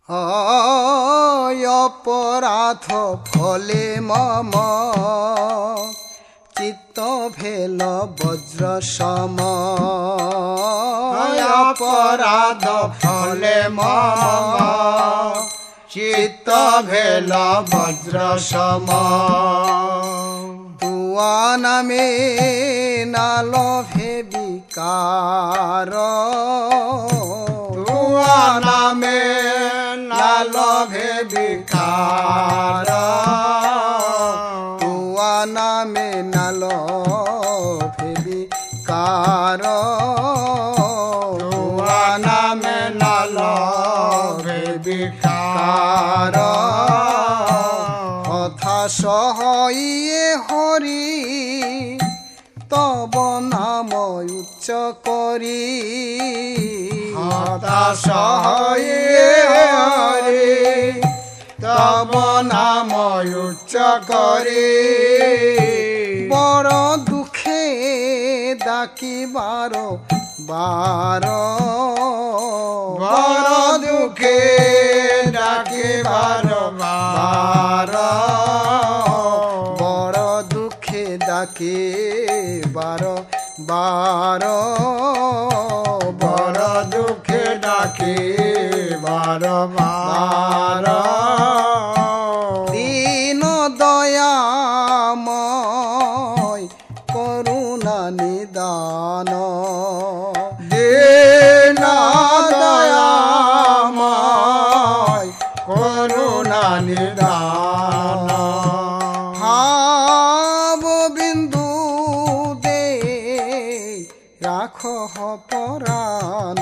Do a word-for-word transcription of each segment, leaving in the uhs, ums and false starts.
অপরাধ ফলে মম চিত্ত ভেল বজ্র সম। অপরাধ ফলে মম চিত্ত ভেল বজ্র সম। তুয়া নামে নাল ভেবিকার, তুয়া নামে নাল ভেবিকার, তুয়া নামে নাল ভেবিকার, তুয়া নামে নাল ভেবিকার। কথা সহইয়ে হরি তব নাম উচ্চ করি। কথা সহইয়ে হরি তব নাম উচ্চ করি। বড় দুঃখে ডাকিবার বার, বড় দুঃখে ডাকিবার বার, বড় দুঃখে ডাকিবার বার, বড় দুঃখে ডাকিবার বার। দীন দয়াময় করুণা নিদান, দীন দয়াময় করুণা নিদান। ভাব বিন্দু দে রাখ পরাণ,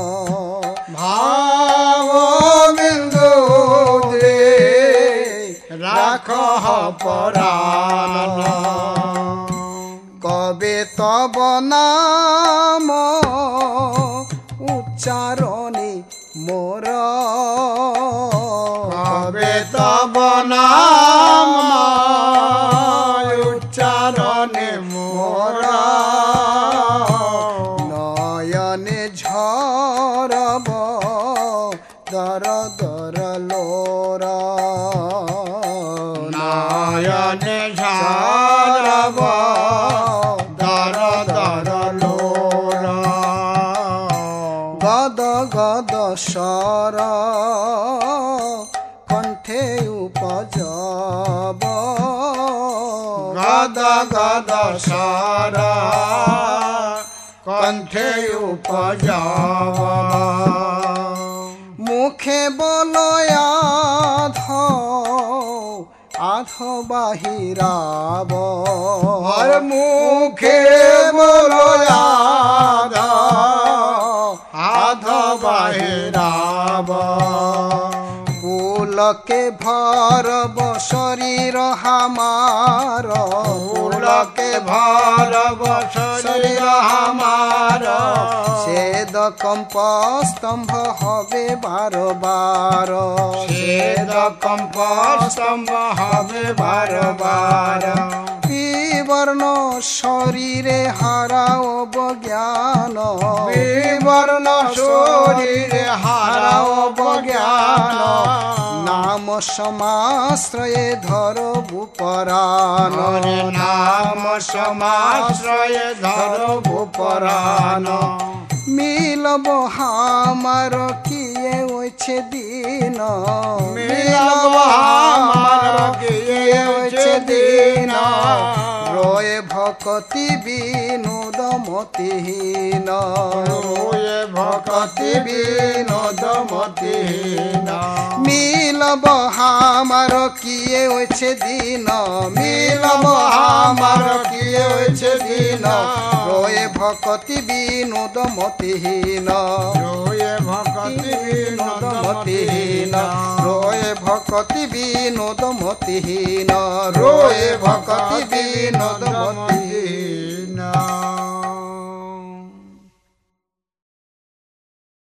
ভাব বিন্দু দে রাখ পরাণ। কবে তব নাম উচ্চারণে মোর, কবে তব নাম উচ্চারণে মোর, নয়নে ঝরব দর দর লোর, নয়নে ঝরব দর দর লোর। গদ গদ স্বর কণ্ঠে উপজব, গদ গদ স্বর কণ্ঠে উপজব। মুখে বলয়াধ আধ বাহিরাব, আর মুখে বলয়াধ আধ বাহিরাব। পুলকে ভরব শরীর হামার, পুলকে ভরব শরীর হামার, সেদ কম্প স্তম্ভ হবে বার বার, সেদ কম্প স্তম্ভ হবে বার বার। বিবর্ণ শরীরে হারাও জ্ঞান, বিবর্ণ শরীরে হারাও জ্ঞান। নাম সমাশ্রয়ে ধরবু পরাণ, নাম সমাশ্রয়ে ধরবু পরাণ। মিলব হামার কিয়ে ওইছে দিন, মিলব হামার কিয়ে ওইছে দিন। রয়ে ভকতি বিনোদ মতিহীন, রয়ে ভকতি বিনোদ মতিহীন। মিলব হামার কিয়ে ওইছে দিন, মিলব হামার কিয়ে ওইছে দিন। রয়ে ভকতি বিনোদ মতিহীন, রয়ে ভকতি বিনোদ মতিহীন, রয়ে ভকতি বিনোদ মতিহীন, রয়ে ভকতি বিনোদ মতিহীন।